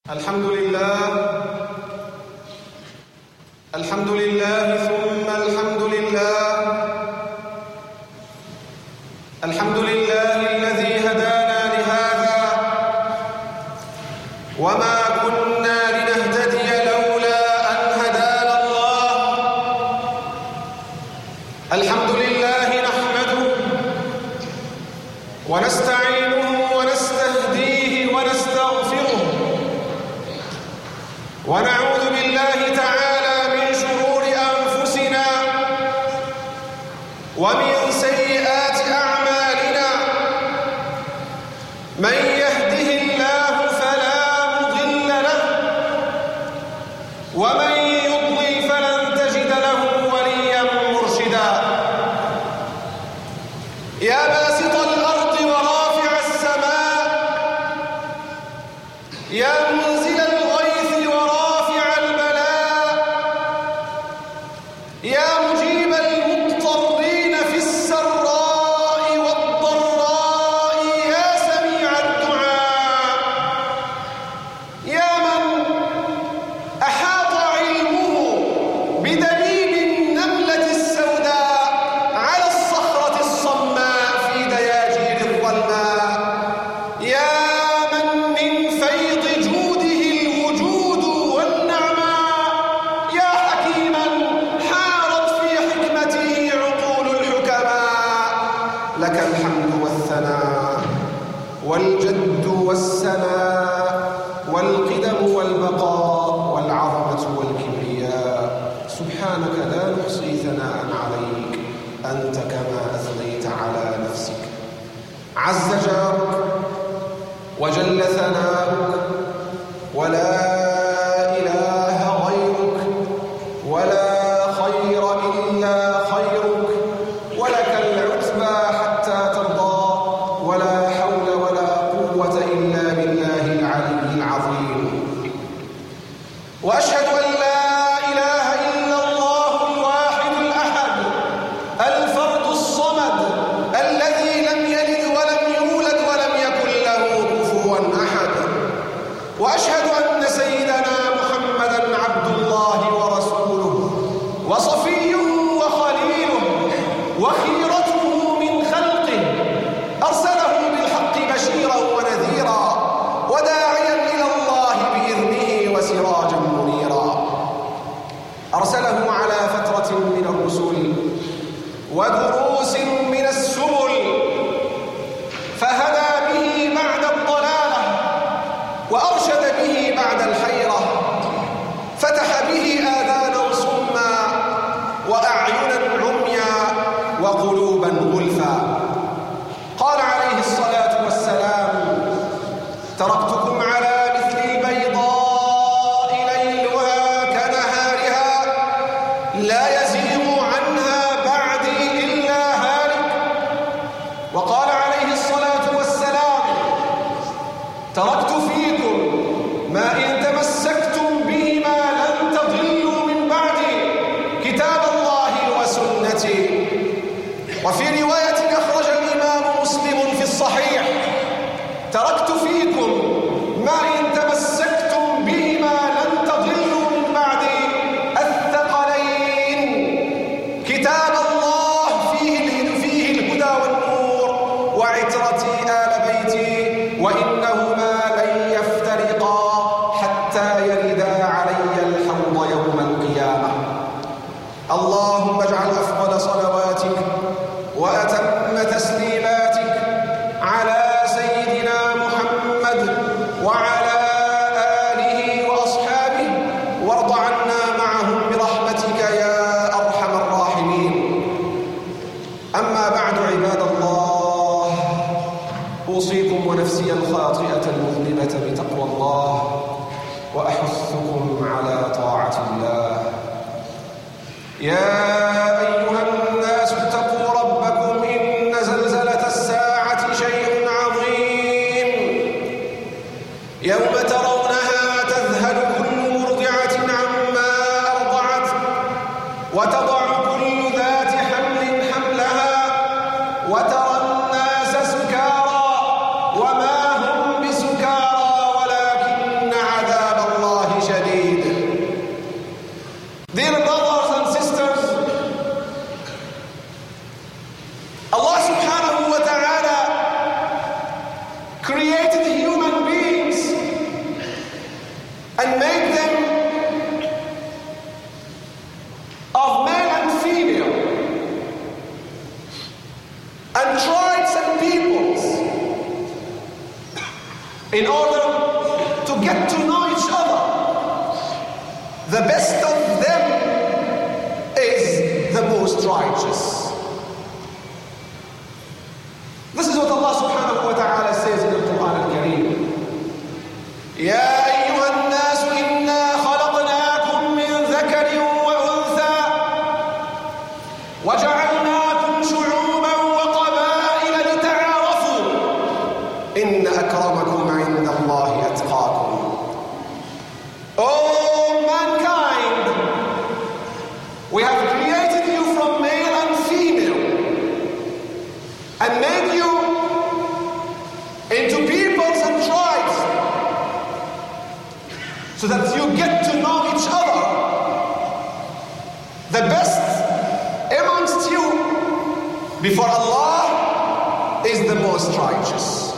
الحمد لله ثم الحمد لله. الحمد لله الذي هدانا لهذا وما كنا لنهتدي لولا أن هدانا الله. الحمد لله نحمده ونستعينه ونستهديه ونستغفره ونعوذ بالله تعالى من شرور أنفسنا ومن سيئات أعمالنا. من يهده الله فلا مضل له ومن يضلل فلن تجد له وليا مرشدا. يا باسط الأرض ورافع السماء، يا منزل الغيث ورافع البلاء، يا مجيب المضطرين في السراء والضراء، يا سميع الدعاء، يا من أحاط علمه بدليل النملة السوداء على الصخرة الصماء في دياجير الظلماء، يا من من فيض جوده الوجود والنعماء، يا حكيما حارت في حكمته عقول الحكماء. لك الحمد والثناء والجد والسناء والقدم والبقاء والعظمة والكبرياء. سبحانك لا نحصي ثناء عليك أنت كما أثنيت على نفسك. عز جارك وجل ثناؤك ولا إله غيرك ولا خير إلا خيرك، ولك العتبى حتى ترضى، ولا حول ولا قوة إلا بالله العلي العظيم. وأشهد أن لا إله إلا الله الواحد الأحد الفرد الصمد الذي لم يلد ولم يولد ولم يكن له كفوا أحد. وأشهد أن سيدنا محمدًا عبد الله ورسوله وصفيه وخليله وخيرته من خلقه، أرسله بالحق بشيرا ونذيرا وداعيا إلى الله بإذنه وسراجا منيرا. أرسله على فترة من الرسل ودروس من السبل، فهدى به بعد الضلالة وأرشد به بعد الحيرة، فتح به آذانا صما وأعينا عميا وقلوبا غلفا. قال عليه الصلاة والسلام: تركتكم على مثل البيضاء ليلها كنهارها لا يزيغ عنها بعدي إلا هالك. وقال عليه الصلاة والسلام: تركت فيكم ما إن تمسكتم بهما لن تضلوا من بعدي، كتاب الله وسنتي. وفي رواية أخرج الإمام مسلم في الصحيح: تركت فيكم ما إن تمسكتم بهما لن تضلوا من بعدي، الثقلين، كتاب الله فيه الهدى والنور، وعترتي آل بيتي، وإنهما لن يفترقا حتى يردا علي الحوض يوم القيامة. اللهم اجعل أفضل صلواتك وأتم تسليماتك على سيدنا محمد وعلى آله وأصحابه، وارض عنا معهم برحمتك يا أرحم الراحمين. أما بعد، عباد الله، أوصيكم ونفسي الخاطئة المذنبة بتقوى الله، وأحثكم على طاعة الله. يا أيها الناس اتقوا ربكم، إن زلزلة الساعة شيء عظيم. يوم ترونها تذهل كل مرضعة عما أرضعت وتضع كل ذات حمل حملها وترى الناس سكارى وما هم بسكارى ولكن عذاب get to know each other. The best of them is the most righteous. This is what Allah subhanahu wa ta'ala says in the Quran al-Kareem. Ya ayyuhan nas inna khalaqnakum min dhakarin wa untha wa ja'alnakum shu'uban wa qaba'ila lita'arafu inna akramakum 'inda Allahi atqakum. Oh mankind, we have created you from male and female and made you into peoples and tribes so that you get to know each other. The best amongst you before Allah is the most righteous.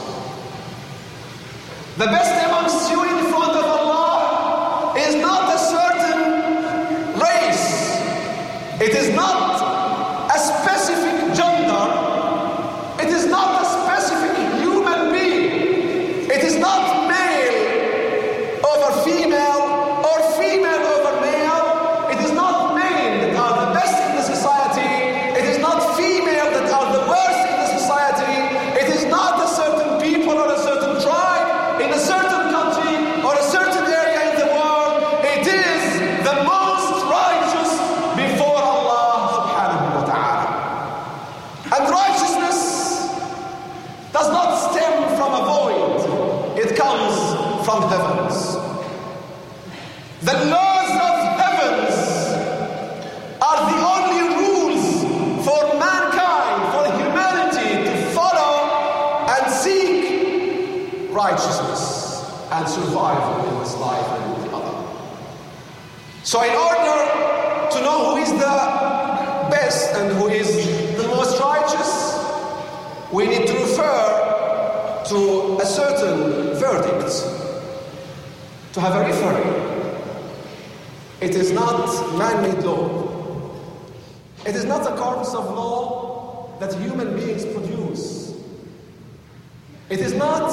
The best amongst you in front of Allah is not a certain race. It is not a specific gender. It is not a specific human being. It is not male over female or female over male. It is not men that are the best in the society. It is not female that are the worst in the society. It is not a certain people or a certain tribe in a certain country or a certain area in the world. It is the most righteous before Allah subhanahu wa ta'ala. And righteousness does not stem from a void. It comes from heavens. The laws of heavens are the only rules for mankind, for humanity to follow and seek righteousness and survival in this life and in the other. So in order to know who is the best and who is the most righteous, we need to refer to a certain verdict, to have a referee. It is not man-made law. It is not a corpus of law that human beings produce. It is not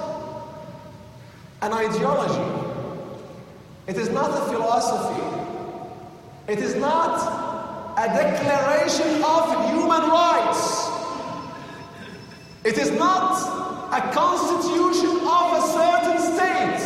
an ideology. It is not a philosophy. It is not a declaration of human rights. It is not a constitution of a certain state.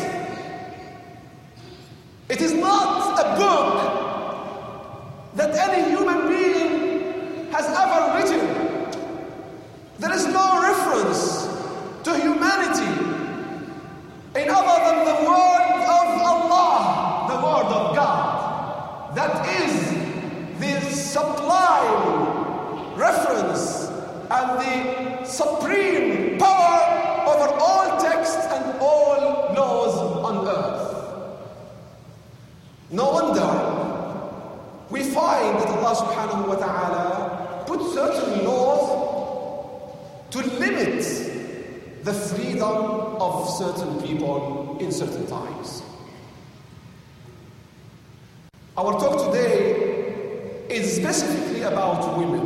It is not a book that any human being has ever written. There is no reference to humanity in other than the word of Allah, the word of God. That is the sublime reference and the supreme power over all texts and all laws on earth. No wonder we find that Allah subhanahu wa ta'ala put certain laws to limit the freedom of certain people in certain times. Our talk today is specifically about women.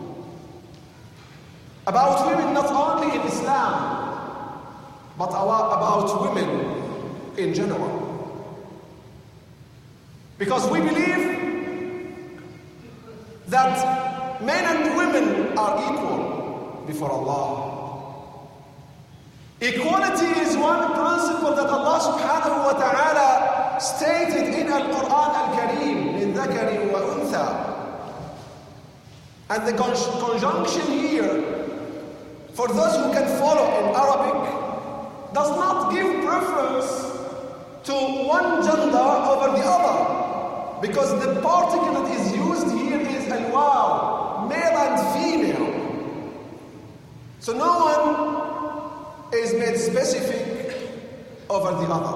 About women not only in Islam, but about women in general. Because we believe that men and women are equal before Allah. Equality is one principle that Allah subhanahu wa ta'ala stated in Al-Quran Al-Kareem, in dhakarin wa untha. And the conjunction here, for those who can follow in Arabic, does not give preference to one gender over the other. Because the particle that is used here is al-waw, male and female. So no one is made specific over the other.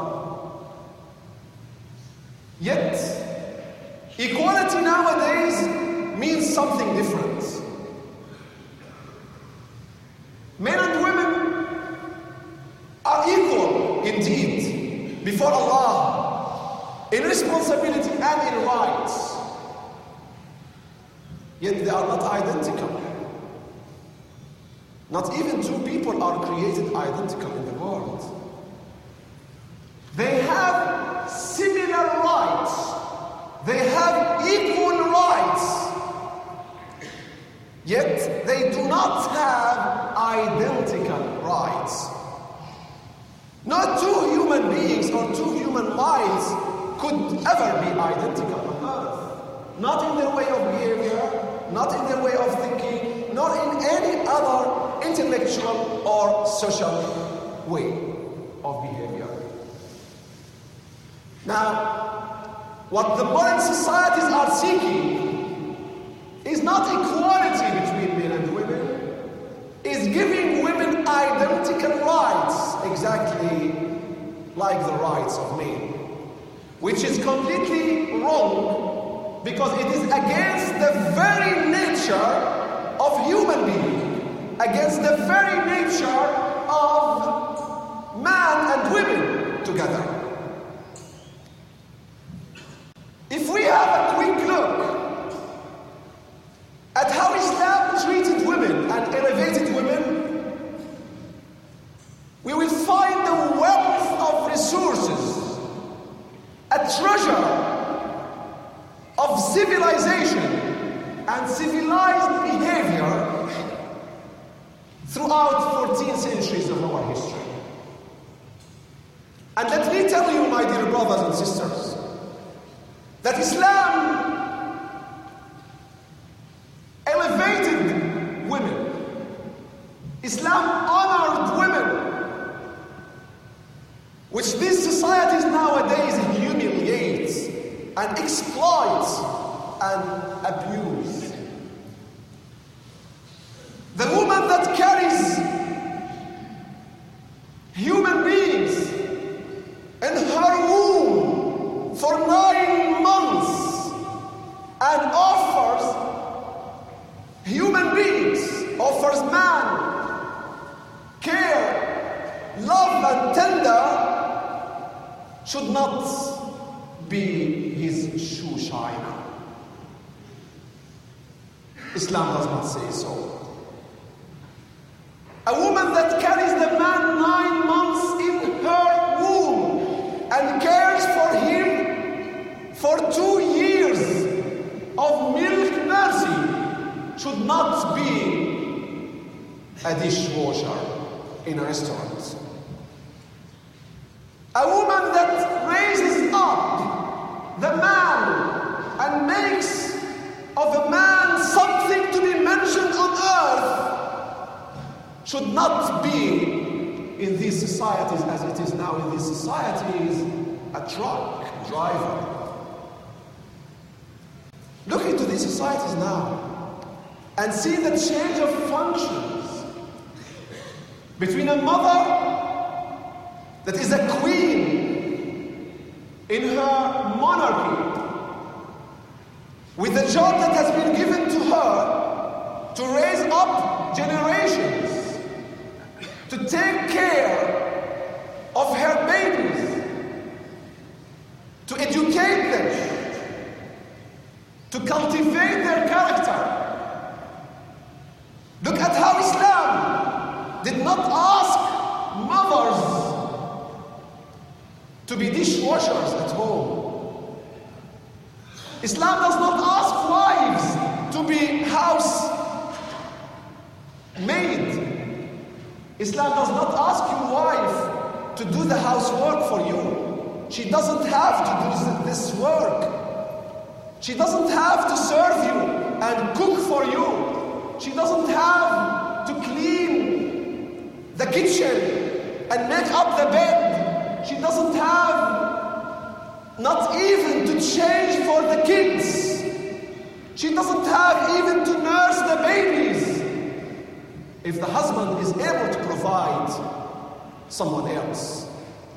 Yet, equality nowadays means something different. Men and women are equal indeed before Allah, in responsibility and in rights. Yet they are not identical. Not even two people are created identical in the world. They Yet they do not have identical rights. No two human beings or two human minds could ever be identical on earth. Not in their way of behavior, not in their way of thinking, nor in any other intellectual or social way of behavior. Now, what the modern societies are seeking is not equality between men and women, is giving women identical rights, exactly like the rights of men, which is completely wrong because it is against the very nature of human being, against the very nature of man and women together. If we have a quick look at how Islam treated women and elevated women, we will find the wealth of resources, a treasure of civilization and civilized behavior throughout 14 centuries of our history. And let me tell you, my dear brothers and sisters, that Islam elevated women. Islam honored women, which these societies nowadays humiliate and exploit and abuse. The woman that carries human beings in her womb for 9 months and offers human beings, offers man care, love and tender, should not be his shoe shiner. Islam does not say so. A woman that carries the man 9 months in her womb and cares for him for 2 years of milk mercy should not be a dishwasher in a restaurant. A woman that raises up the man and makes of a man something to be mentioned on earth should not be in these societies, as it is now in these societies, a truck driver. Look into these societies now and see the change of functions between a mother that is a queen in her monarchy, with the job that has been given to her to raise up generations, to take care of her babies, to educate them, to cultivate their character. Look at how Islam did not ask mothers to be dishwashers at home. Islam does not ask wives to be house maid. Islam does not ask your wife to do the housework for you. She doesn't have to do this work. She doesn't have to serve you and cook for you. She doesn't have to clean the kitchen and make up the bed. She doesn't have not even to change for the kids. She doesn't have even to nurse the babies. If the husband is able to provide someone else.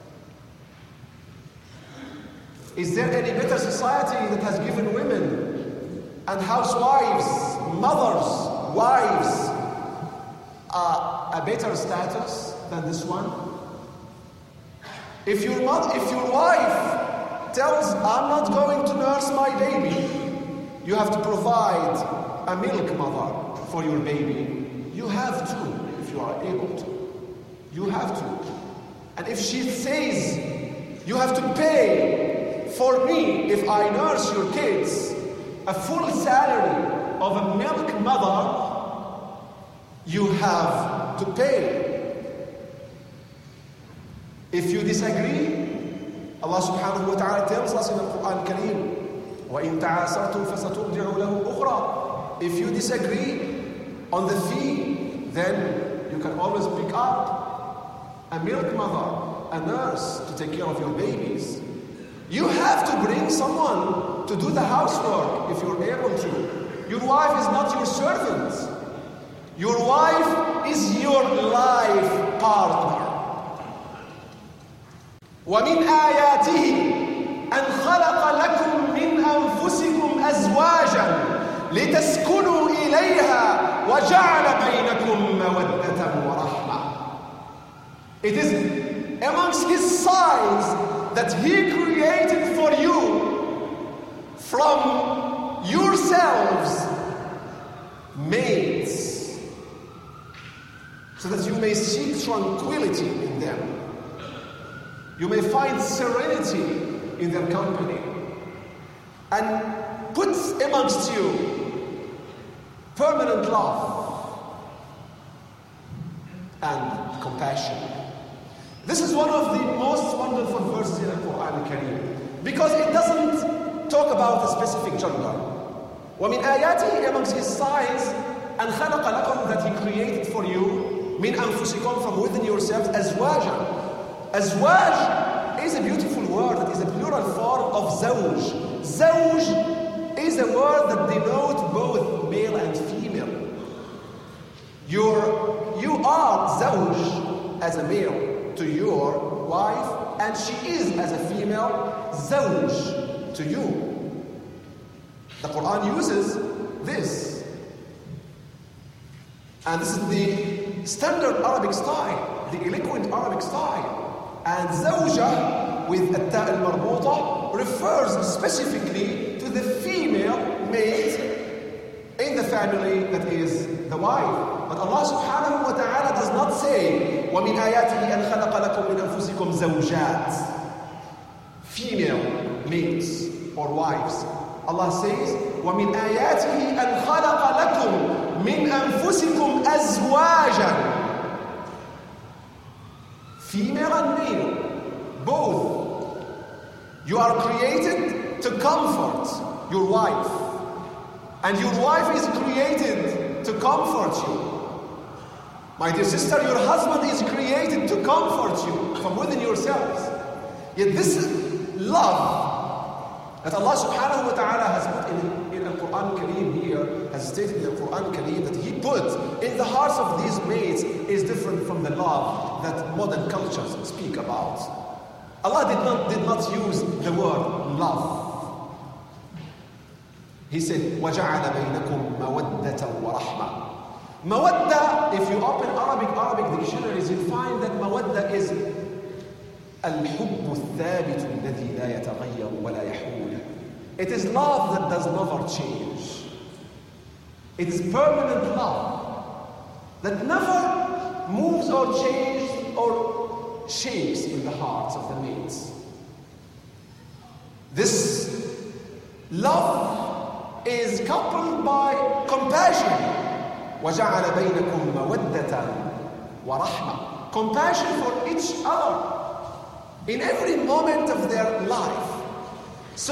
Is there any better society that has given women and housewives, mothers, wives, a better status than this one? If your wife tells, I'm not going to nurse my baby, you have to provide a milk mother for your baby. You have to, if you are able to. You have to. And if she says, you have to pay for me, if I nurse your kids, a full salary of a milk mother, you have to pay. If you disagree, Allah subhanahu wa ta'ala tells us in the Quran Kareem, وَإِن تَعَاسَرْتُمْ فَسَتُرْجِعُ لَهُ أُخْرَى. If you disagree on the fee, then you can always pick up a milk mother, a nurse to take care of your babies. You have to bring someone to do the housework if you're able to. Your wife is not your servant. Your wife is your life partner. وَمِنْ آيَاتِهِ أَنْ خَلَقَ لَكُمْ مِنْ أَنفُسِكُمْ أَزْوَاجًا لِتَسْكُنُوا إِلَيْهَا وَجَعَلَ بَيْنَكُمْ مَوَدَّةً وَرَحْمَةً. It is amongst His signs that He created for you from yourselves mates, so that you may seek tranquility in them. You may find serenity in their company, and put amongst you permanent love and compassion. This is one of the most wonderful verses in the Quran Kareem, because it doesn't talk about a specific gender. وَمِنْ آيَاتِهِ, amongst His signs, أَنْ خَلَقَ لَكُمْ, that He created for you, مِنْ أَنفُسِكُمْ, from within yourselves, أَزْوَاجًا. Azwaj is a beautiful word that is a plural form of zawj. Zawj is a word that denotes both male and female. You are zawj as a male to your wife, and she is as a female zawj to you. The Quran uses this, and this is the standard Arabic style, the eloquent Arabic style. And zawja with التاء المربوطة refers specifically to the female mate in the family, that is the wife. But Allah subhanahu wa ta'ala does not say وَمِنْ آيَاتِهِ أَنْ خَلَقَ لَكُمْ مِنْ أَنفُسِكُمْ زَوْجَاتٍ, female mates or wives. Allah says وَمِنْ آيَاتِهِ أَنْ خَلَقَ لَكُمْ مِنْ أَنفُسِكُمْ أَزْوَاجًا. Female and male, both. You are created to comfort your wife, and your wife is created to comfort you. My dear sister, your husband is created to comfort you from within yourselves. Yet this love that Allah subhanahu wa ta'ala has put in the Quran Kareem here, has stated in the Quran Kareem that He put in the hearts of these mates, is different from the love that modern cultures speak about. Allah did not use the word love. He said, وَجَعَلَ بَيْنَكُمْ مَوَدَّةً وَرَحْمَةً. Mawadda, if you open Arabic dictionaries, you'll find that mawadda is الحب الثابت الذي لا يتغير ولا يحول. It is love that does never change. It is permanent love that never moves or changes or shakes in the hearts of the mates. This love is coupled by compassion. وَجَعَلَ بَيْنَكُمْ مَوَدَّةً وَرَحْمَةً. Compassion for each other in every moment of their life. So,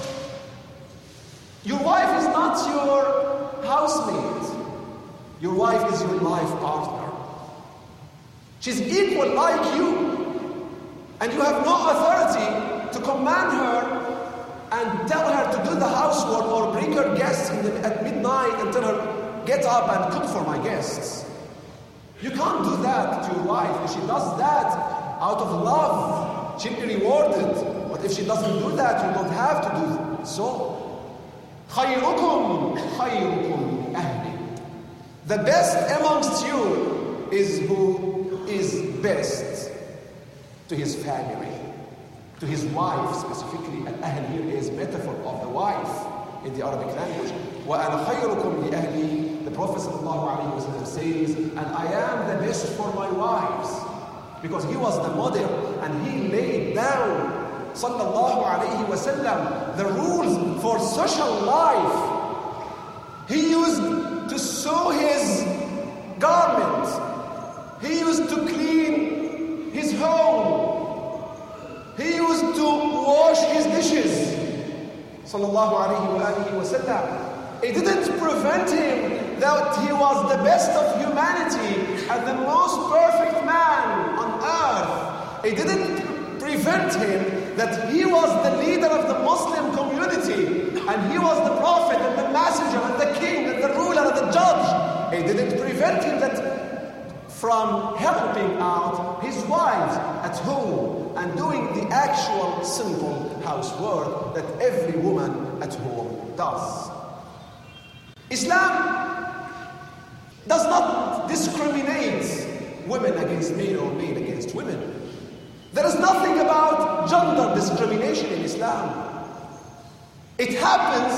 your wife is not your housemate. Your wife is your life partner. She's equal like you. And you have no authority to command her and tell her to do the housework or bring her guests at midnight and tell her, get up and cook for my guests. You can't do that to your wife. If she does that out of love, she'll be rewarded. But if she doesn't do that, you don't have to do so. خَيْرُكُمْ خَيْرُكُمْ أَهْلِ. The best amongst you is who is best to his family, to his wife specifically. Al-Ahl here is metaphor of the wife in the Arabic language. وَأَنَا خَيْرُكُمْ لِأَهْلِي. The Prophet ﷺ says, and I am the best for my wives. Because he was the model and he laid down sallallahu alayhi wasallam the rules for social life. He used to sew his garment. He used to clean his home. He used to wash his dishes. Sallallahu alayhi wa sallam. It didn't prevent him that he was the best of humanity and the most perfect man on earth. It didn't prevent him that he was the leader of the Muslim community and he was the prophet and the messenger and the king and the ruler and the judge. It didn't prevent him from helping out his wives at home and doing the actual simple housework that every woman at home does. Islam does not discriminate women against men or men against women. There is nothing about gender discrimination in Islam. It happens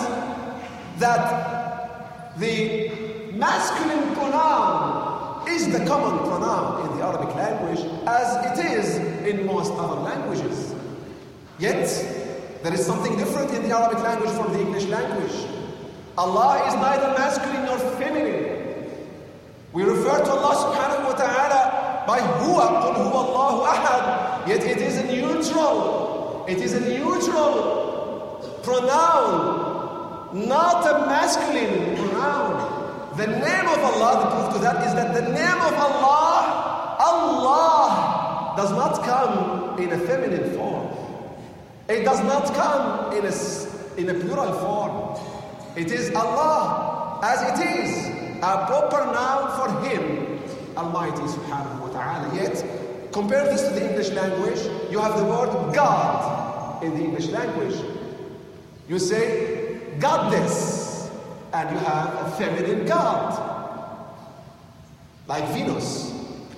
that the masculine pronoun is the common pronoun in the Arabic language as it is in most other languages. Yet, there is something different in the Arabic language from the English language. Allah is neither masculine nor feminine. We refer to Allah subhanahu wa ta'ala by huwa, qul huwa Allahu ahad, yet it is a neutral. It is a neutral pronoun, not a masculine pronoun. The name of Allah, the proof to that is that the name of Allah, Allah does not come in a feminine form. It does not come in a plural form. It is Allah as it is, a proper noun for Him, Almighty subhanahu wa ta'ala. Yet, compare this to the English language, you have the word God in the English language. You say goddess, and you have a feminine god, like Venus.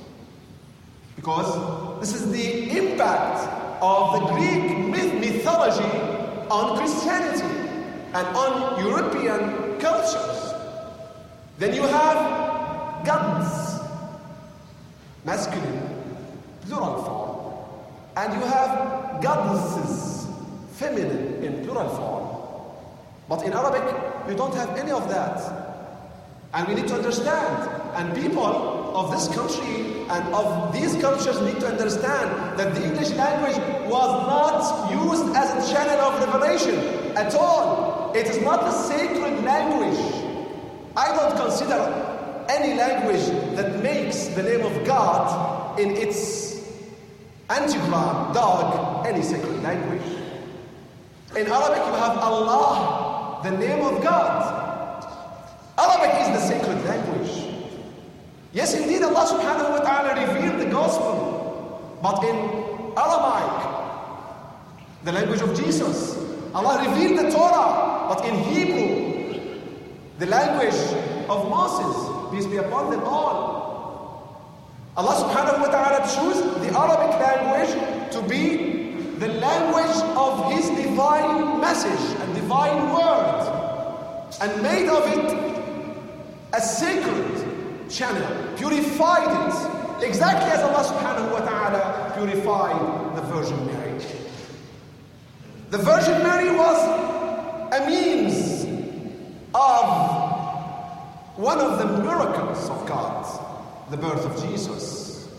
Because this is the impact of the Greek mythology on Christianity and on European cultures. Then you have gods, masculine, plural form. And you have goddesses, feminine, in plural form. But in Arabic, you don't have any of that. And we need to understand. And people of this country and of these cultures need to understand that the English language was not used as a channel of revelation at all. It is not a sacred language. I don't consider any language that makes the name of God in its antigram, dog, any sacred language. In Arabic, you have Allah, the name of God. Arabic is the sacred language. Yes, indeed, Allah subhanahu wa ta'ala revealed the gospel. But in Aramaic, the language of Jesus, Allah revealed the Torah. But in Hebrew, the language of Moses, peace be upon them all. Allah subhanahu wa ta'ala chose the Arabic language to be the language of His divine message and divine word, and made of it a sacred channel, purified it, exactly as Allah subhanahu wa ta'ala purified the Virgin Mary. The Virgin Mary was a means of one of the miracles of God, the birth of Jesus.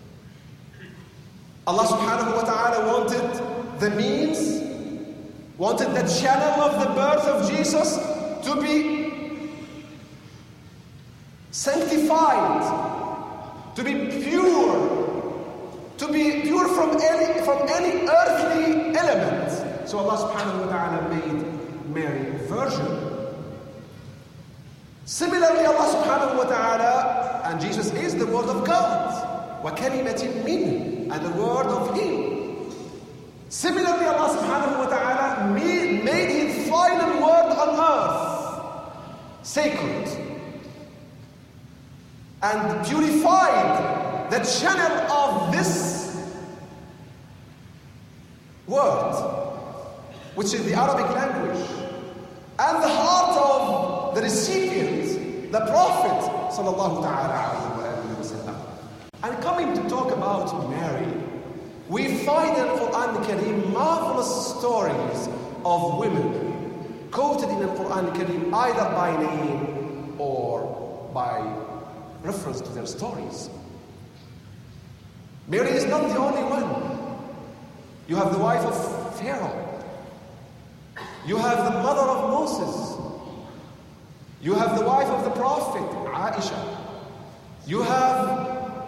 Allah subhanahu wa ta'ala wanted the means, wanted the channel of the birth of Jesus to be sanctified, to be pure from any earthly element. So Allah subhanahu wa ta'ala made Mary virgin. Similarly, Allah subhanahu wa ta'ala, and Jesus is the word of God, وَكَلِمَةٍ مِّنْهُ, and the word of Him. Similarly, Allah subhanahu wa ta'ala made His final word on earth sacred, and purified the channel of this word, which is the Arabic language, and the heart of the recipient, the Prophet sallallahu ta'ala alayhi wa sallam. And coming to talk about Mary, we find in Quran al-Kareem marvelous stories of women quoted in the Quran al-Kareem either by name or by reference to their stories. Mary is not the only one. You have the wife of Pharaoh. You have the mother of Moses. You have the wife of the prophet, Aisha. You have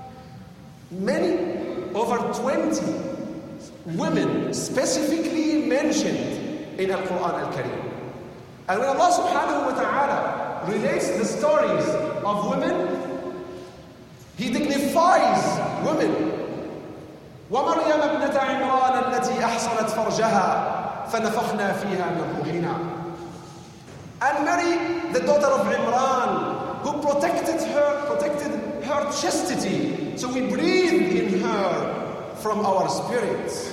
many, over 20 women specifically mentioned in Al-Quran Al-Karim. And when Allah subhanahu wa ta'ala relates the stories of women, He dignifies women. وَمَرْيَمَ ابْنَةَ عِمْرَانَ الَّتِي أَحْصَنَتْ فَرْجَهَا فَنَفَخْنَا فِيهَا مِنْ رُوحِنَا. And Mary, the daughter of Imran, who protected her chastity, so we breathed in her from our spirits.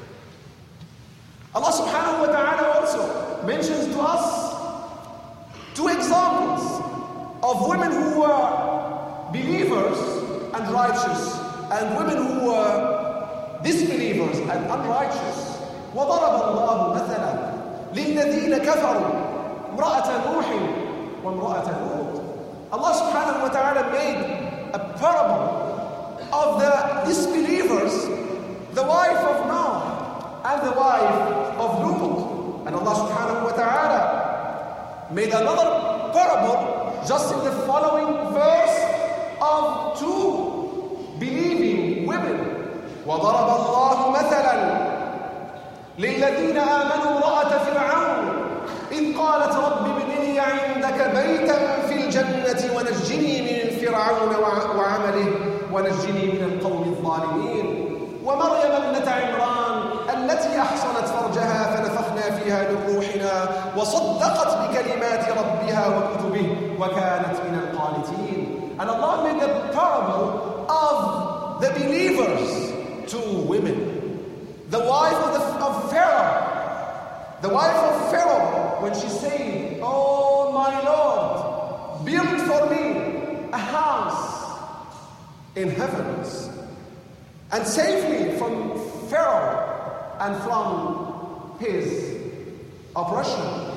Allah subhanahu wa ta'ala also mentions to us 2 examples of women who were believers and righteous, and women who were disbelievers and unrighteous. وَضَرَبَ اللَّهُ مَثَلًا لِلَّذِينَ كَفَرُوا امْرَأَةَ نُوحٍ وَامْرَأَةَ لُوطٍ. Allah subhanahu wa ta'ala made a parable of the disbelievers, the wife of Noah and the wife of Lut. And Allah subhanahu wa ta'ala made another parable just in the following verse of 2 believing women. وَضَرَبَ اللَّهُ مَثَلًا لِلَّذِينَ آمَنُوا امْرَأَةَ فِرْعَوْنَ إِذْ قَالَتْ رَبِّ ابْنِ لِي عِندَكَ بَيْتًا فِي الْجَنَّةِ وَنَجِّنِي مِنْ فِرْعَوْنَ وَعَمَلِهِ وَنَجِّنِي مِنَ الْقَوْمِ الظَّالِمِينَ وَمَرْيَمَ ابْنَةَ عِمْرَانَ الَّتِي أَحْصَنَتْ فَرْجَهَا فَنَفَخْنَا فِيهَا مِنْ رُوحِنَا وَصَدَّقَتْ بِكَلِمَاتِ رَبِّهَا وَكُتُبِهِ وَكَانَتْ مِنَ الْقَانِتِينَ. And Allah made a parable of the believers, 2 women. The wife of Pharaoh. The wife of Pharaoh, when she said, "Oh my Lord, build for me a house in heavens and save me from Pharaoh and from his oppression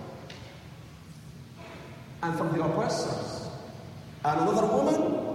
and from the oppressors." And another woman,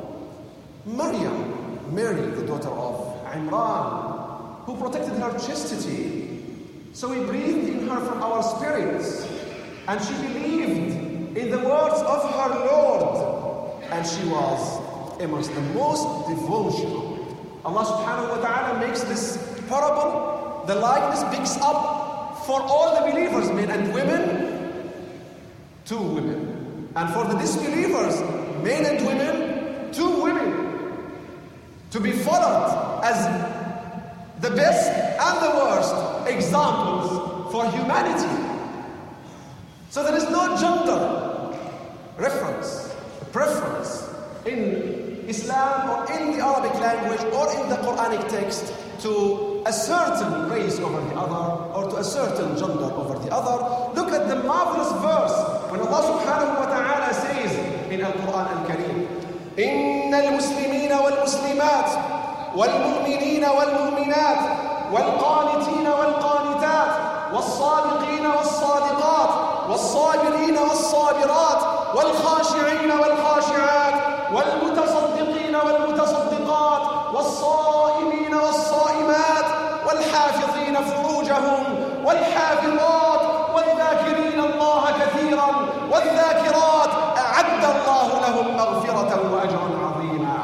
Mary, the daughter of Imran, who protected her chastity. So we breathed in her from our spirits, and she believed in the words of her Lord, and she was amongst the most devotional. Allah subhanahu wa ta'ala makes this parable, the likeness picks up for all the believers, men and women, 2 women. And for the disbelievers, men and women, 2 women. To be followed as the best and the worst examples for humanity. So there is no gender preference in Islam or in the Arabic language or in the Quranic text to a certain race over the other or to a certain gender over the other. Look at the marvelous verse when Allah subhanahu wa ta'ala says in Al-Quran Al-Karim, إن المسلمين والمسلمات والمؤمنين والمؤمنات والقانتين والقانتات والصادقين والصادقات والصابرين والصابرات والخاشعين والخاشعات والمتصدقين والمتصدقات والصائمين والصائمات والحافظين فروجهم والحافظات والذاكرين الله كثيرا والذاكرات أعد الله لهم مغفرة وأجرا عظيما.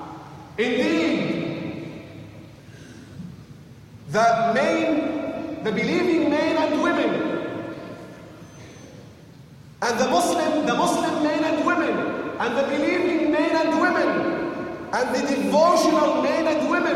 Indeed, the believing men and women, and the Muslim men and women, and the believing men and women, and the devotional men and women,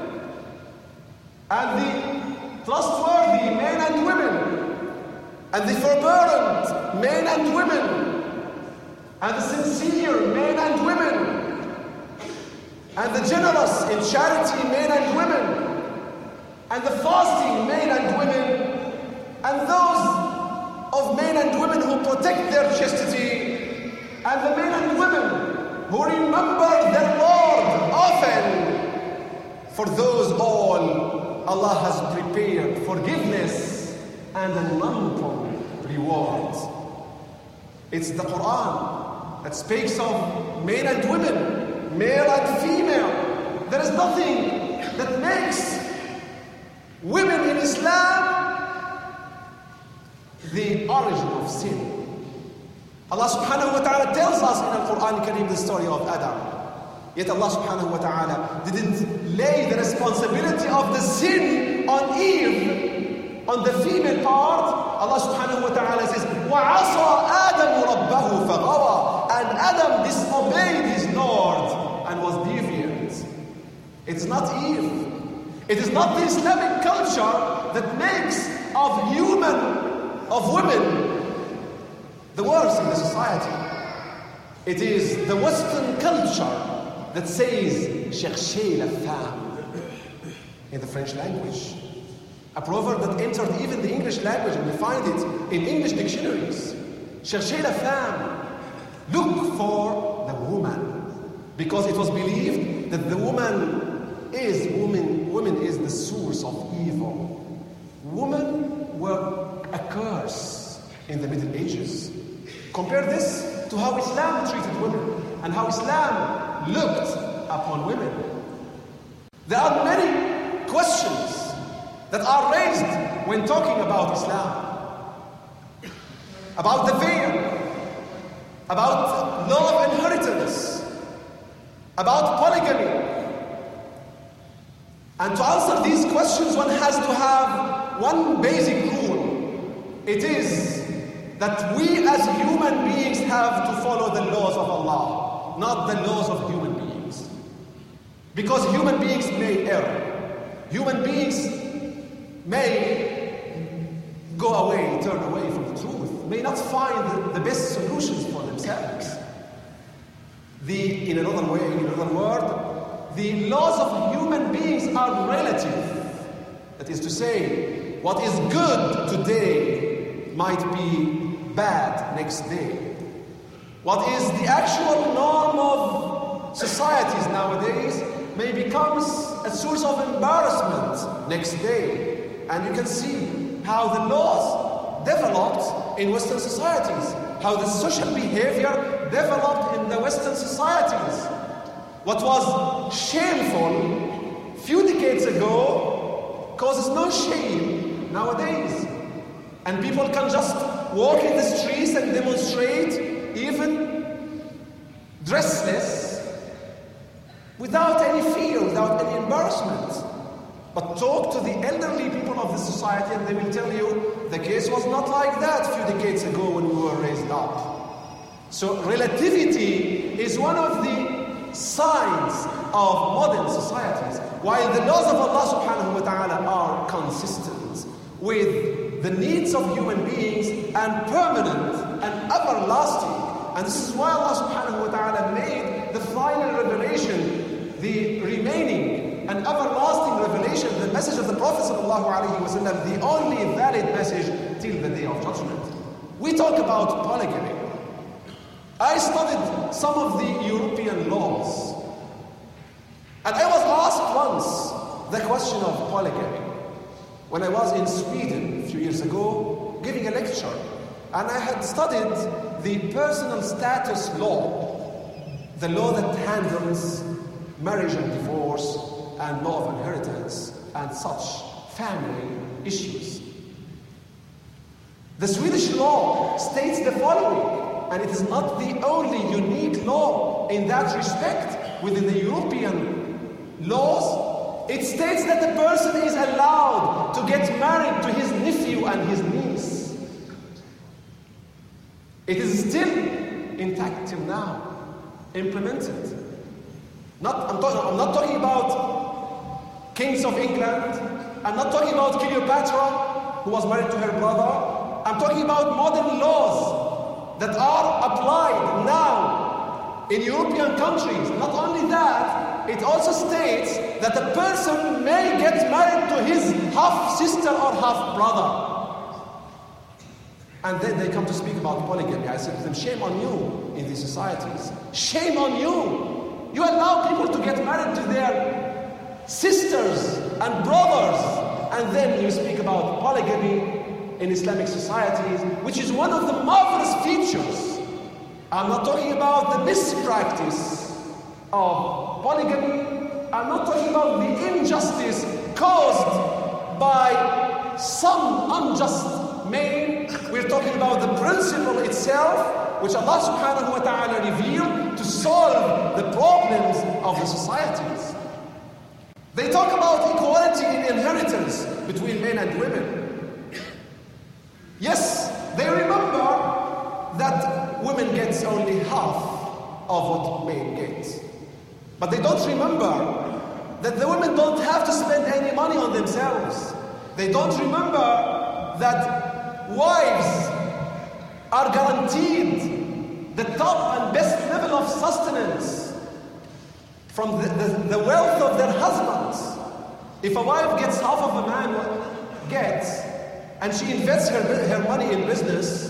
and the trustworthy men and women, and the forbearant men and women, and the sincere men and women, and the generous in charity men and women, and the fasting men and women, and those of men and women who protect their chastity, and the men and women who remember their Lord often. For those all, Allah has prepared forgiveness and an ample reward. It's the Quran that speaks of men and women, male and female. There is nothing that makes women in Islam the origin of sin. Allah subhanahu wa ta'ala tells us in the Quran Kareem the story of Adam. Yet Allah subhanahu wa ta'ala didn't lay the responsibility of the sin on Eve, on the female part. Allah subhanahu wa ta'ala says, وَعَصَى آدَمُ رَبَّهُ فَغَوَى. And Adam disobeyed his Lord and was deviant. It's not Eve. It is not the Islamic culture that makes of women the worst in the society. It is the Western culture that says cherchez la femme in the French language. A proverb that entered even the English language, and we find it in English dictionaries. Cherchez la femme. Look for the woman. Because it was believed that the woman is the source of evil. Women were a curse in the Middle Ages. Compare this to how Islam treated women and how Islam looked upon women. There are many questions that are raised when talking about Islam. About the veil, about law of inheritance, about polygamy. And to answer these questions, one has to have one basic rule. It is that we as human beings have to follow the laws of Allah, not the laws of human beings. Because human beings may err. Human beings may go away, turn away from the truth, may not find the best solutions for themselves. In another word, the laws of human beings are relative. That is to say, what is good today might be bad next day. What is the actual norm of societies nowadays may become a source of embarrassment next day. And you can see how the laws developed in Western societies, how the social behavior developed in the Western societies. What was shameful a few decades ago causes no shame nowadays. And people can just walk in the streets and demonstrate, even dressless, without any fear, without any embarrassment. But talk to the elderly people of the society and they will tell you the case was not like that a few decades ago when we were raised up. So relativity is one of the signs of modern societies. While the laws of Allah subhanahu wa ta'ala are consistent with the needs of human beings and permanent and everlasting. And this is why Allah subhanahu wa ta'ala made the final revelation, the remaining and everlasting revelation, the message of the Prophet sallallahu alaihi wasallam, the only valid message till the day of judgment. We talk about polygamy. I studied some of the European laws. And I was asked once the question of polygamy when I was in Sweden a few years ago giving a lecture. And I had studied the personal status law, the law that handles marriage and divorce and law of inheritance and such family issues. The Swedish law states the following, and it is not the only unique law in that respect within the European laws. It states that the person is allowed to get married to his nephew and his niece. It is still intact till now, implemented. I'm not talking about kings of England. I'm not talking about Cleopatra, who was married to her brother. I'm talking about modern laws that are applied now in European countries. Not only that, it also states that a person may get married to his half-sister or half-brother. And then they come to speak about polygamy. I said to them, shame on you in these societies. Shame on you. You allow people to get married to their sisters and brothers. And then you speak about polygamy in Islamic societies, which is one of the marvelous features I'm not talking about the mispractice of polygamy. I'm not talking about the injustice caused by some unjust man. We're talking about the principle itself, which Allah subhanahu wa ta'ala revealed to solve the problems of the societies. They talk about equality in inheritance between men and women. Yes, they remember that women get only half of what men get. But they don't remember that the women don't have to spend any money on themselves. They don't remember that wives are guaranteed the top and best level of sustenance from the wealth of their husbands. If a wife gets half of a man gets, and she invests her money in business,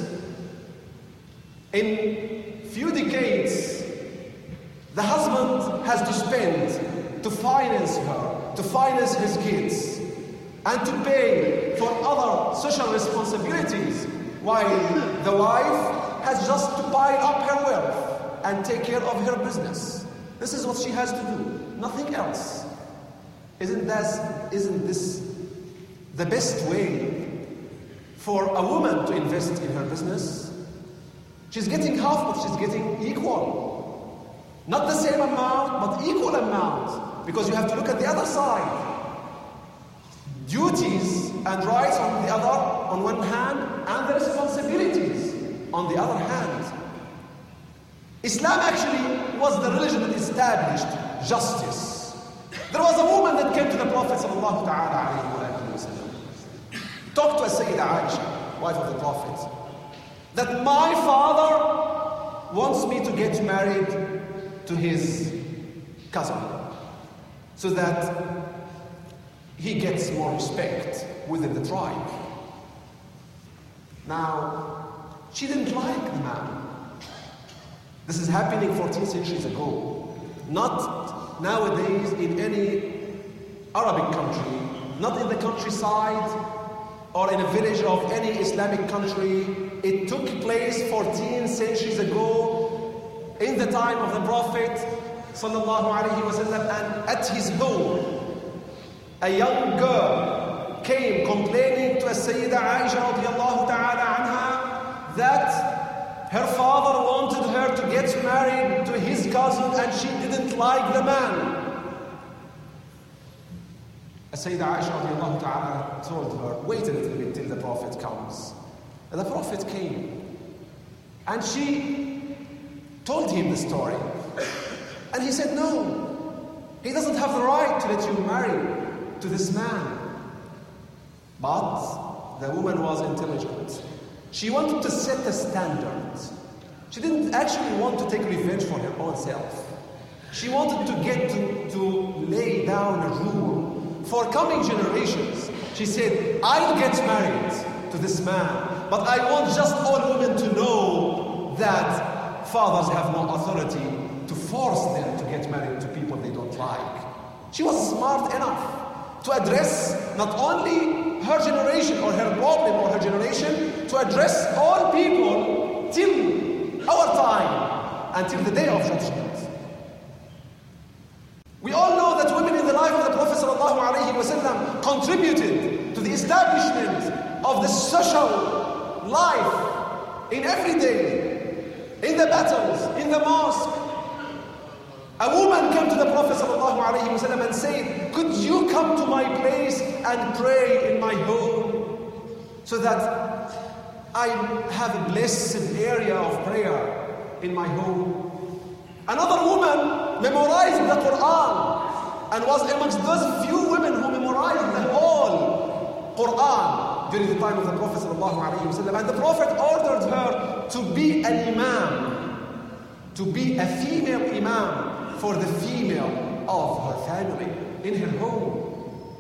in few decades, the husband has to spend to finance her, to finance his kids, and to pay for other social responsibilities, while the wife has just to pile up her wealth and take care of her business. This is what she has to do, nothing else. Isn't this the best way for a woman to invest in her business? She's getting half, but she's getting equal. Not the same amount, but equal amount. Because you have to look at the other side. Duties and rights on the other, on one hand, and the responsibilities on the other hand. Islam actually was the religion that established justice. There was a woman that came to the Prophet sallallahu alaihi wasallam, talked to Sayyidah Aisha, wife of the Prophet, that my father wants me to get married to his cousin so that he gets more respect within the tribe. Now, she didn't like the man. This is happening 14 centuries ago. Not nowadays in any Arabic country, not in the countryside or in a village of any Islamic country. It took place 14 centuries ago in the time of the Prophet sallallahu alaihi wasallam, and at his home a young girl came complaining to Sayyidah Aisha radiyallahu ta'ala anha that her father wanted her to get married to his cousin and she didn't like the man. Sayyidah Aisha radiyallahu ta'ala told her, wait a little bit till the Prophet comes. And the Prophet came and she told him the story. And he said, no, he doesn't have the right to let you marry to this man. But the woman was intelligent. She wanted to set a standard. She didn't actually want to take revenge for her own self. She wanted to get to lay down a rule for coming generations. She said, I'll get married to this man, but I want just all women to know that fathers have no authority to force them to get married to people they don't like. She was smart enough to address not only her generation or her problem or her generation, to address all people till our time, until the day of judgment. We all know that women in the life of the Prophet ﷺ contributed to the establishment of the social life in every day, in the battles, in the mosque. A woman came to the Prophet ﷺ and said, could you come to my place and pray in my home so that I have a blessed area of prayer in my home? Another woman memorized the Quran and was amongst those few women who memorized the whole Quran during the time of the Prophet ﷺ. And the Prophet ordered her to be an imam, to be a female imam for the female of her family in her home.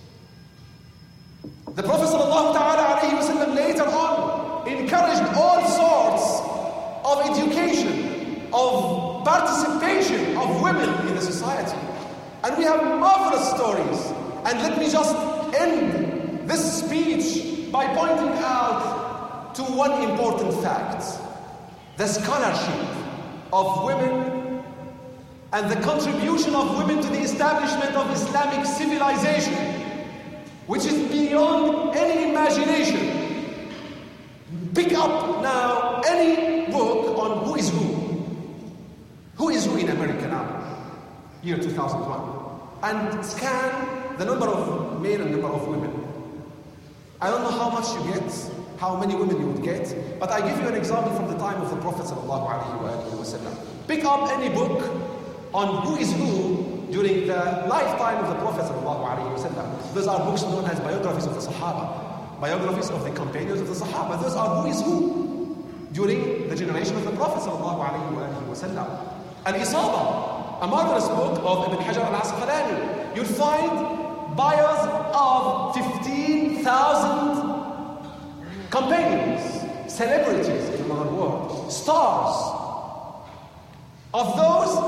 The Prophet ﷺ later on encouraged all sorts of education, of participation of women in the society. And we have marvelous stories. And let me just end this speech by pointing out to one important fact. the scholarship of women and the contribution of women to the establishment of Islamic civilization, which is beyond any imagination. Pick up now any book on who is who. Who is who in America now, year 2001, and scan the number of men and number of women. I don't know how much you get, how many women you would get, but I give you an example from the time of the Prophet ﷺ. Pick up any book on who is who during the lifetime of the Prophet ﷺ. Those are books known as biographies of the Sahaba, biographies of the companions of the Sahaba. Those are who is who during the generation of the Prophet ﷺ. Al-Isaba, a marvelous book of Ibn Hajar al-Asqalani. You'll find bios of 15,000 companions, celebrities in another word, stars. Of those,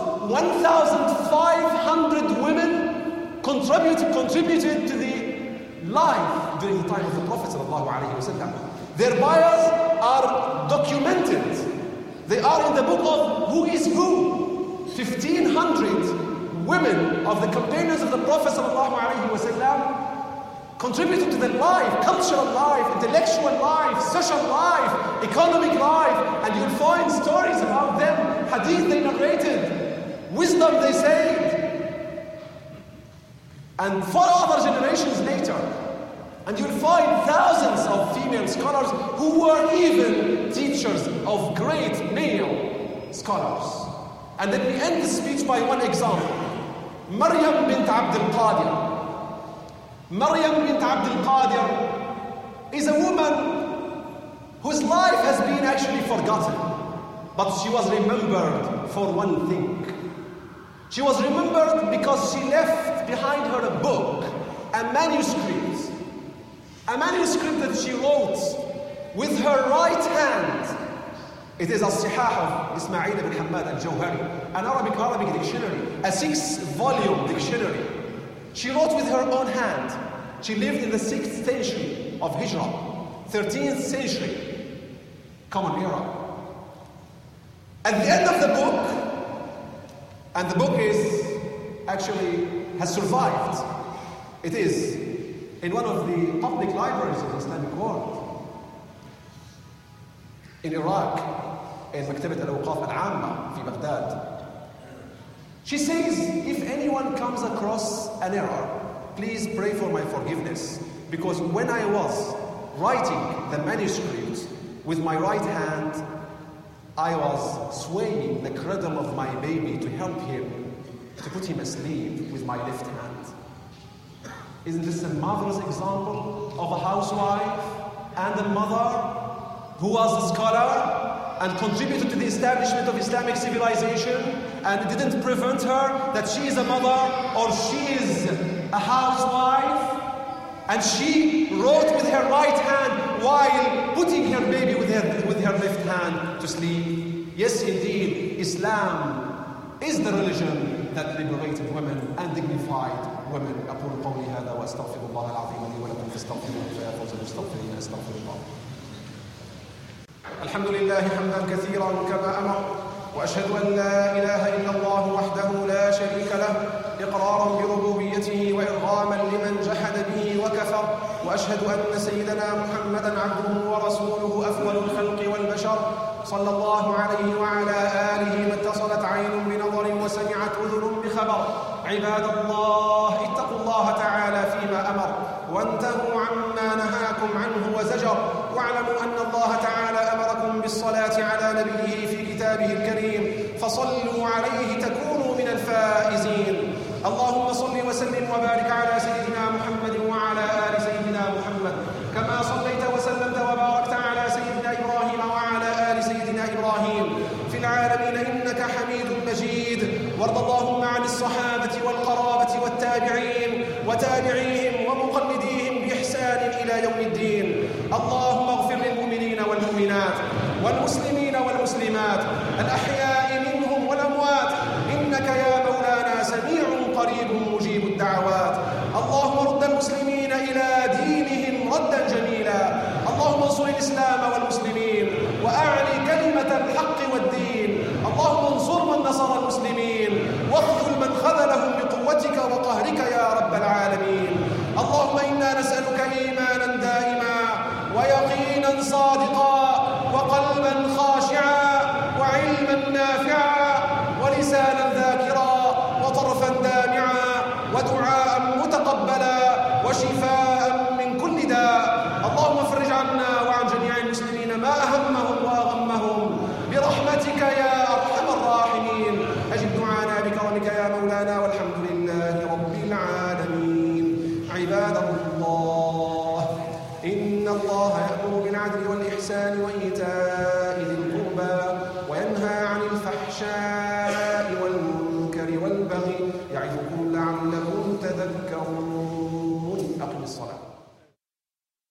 1,500 women contributed to the life during the time of the Prophet ﷺ. Their bios are documented. They are in the book of Who is Who. 1,500 women of the companions of the Prophet ﷺ contributed to the life, cultural life, intellectual life, social life, economic life, and you'll find stories about them, hadith they narrated, wisdom they said, and 4 other generations later. And you'll find thousands of female scholars who were even teachers of great male scholars. And let me end the speech by one example. Maryam bint Abd al-Qadir. Maryam bint Abd al-Qadir is a woman whose life has been actually forgotten. But she was remembered for one thing. She was remembered because she left behind her a book, a manuscript that she wrote with her right hand. It is As-Sihah of Ismail ibn Hamad al-Jawhari, an Arabic dictionary, a 6-volume dictionary. She wrote with her own hand. She lived in the 6th century of Hijrah, 13th century, Common Era. At the end of the book, and the book has survived. It is in one of the public libraries of the Islamic world. In Iraq, in Maktabat al-Awqaf al-Amma in Baghdad. She says, if anyone comes across an error, please pray for my forgiveness. Because when I was writing the manuscript with my right hand, I was swaying the cradle of my baby to help him, to put him asleep with my left hand. Isn't this a marvelous example of a housewife and a mother who was a scholar and contributed to the establishment of Islamic civilization, and it didn't prevent her that she is a mother or she is a housewife, and she wrote with her right hand while putting her baby with her left hand to sleep. Yes, indeed, Islam is the religion that liberated women and dignified women. أقول قولي هذا وأستغفر الله العظيم لي ولكم فاستغفروه فيا فوز المستغفرين. أستغفر الله. الحمد لله حمدا كثيرا كما أمر، وأشهد أن لا إله إلا الله وحده لا شريك له إقرارا بربوبيته وإرغاما لمن جحد به وكفر، وأشهد أن سيدنا محمدا عبده ورسوله أفضل الخلق والبشر صلى الله عليه وعلى آله ما اتصلت عين بنظر وسمعت أذن بخبر. عباد الله اتقوا الله تعالى فيما أمر وانتهوا عما نهاكم عنه وزجر، واعلموا أن الله تعالى أمركم بالصلاة على نبيه في كتابه الكريم، فصلوا عليه تكونوا من الفائزين. اللهم صل وسلم وبارك على سيدنا محمد وعلى آل سيدنا محمد، كما صليت وسلمت وباركت على سيدنا إبراهيم وعلى آل سيدنا إبراهيم في العالمين إنك حميد مجيد. وارض اللهم عن الصحابة والقرابة والتابعين وتابعيهم ومقلديهم بإحسان إلى يوم الدين. اللهم اغفر للمؤمنين والمؤمنات والمسلمين والمسلمات الأحياء منهم والأموات، إنك يا مولانا سميع قريب مجيب الدعوات. اللهم رد المسلمين إلى دينهم ردا جميلا. اللهم انصر الإسلام والمسلمين وأعلي كلمة الحق إيمانا صادقا وقلبا خاشعا وعلما نافعا ولسانا ذاكرا وطرفا دامعا ودعاء متقبلا وشفاء من كل داء. اللهم فرج عنا وعن جميع المسلمين ما أهمهم وأغمهم برحمتك يا أرحم الراحمين. أجب دعانا بكرمك يا مولانا والحمد لله رب العالمين. عباد الله، إن الله يأمر بالعدل والإحسان وإيتاء ذي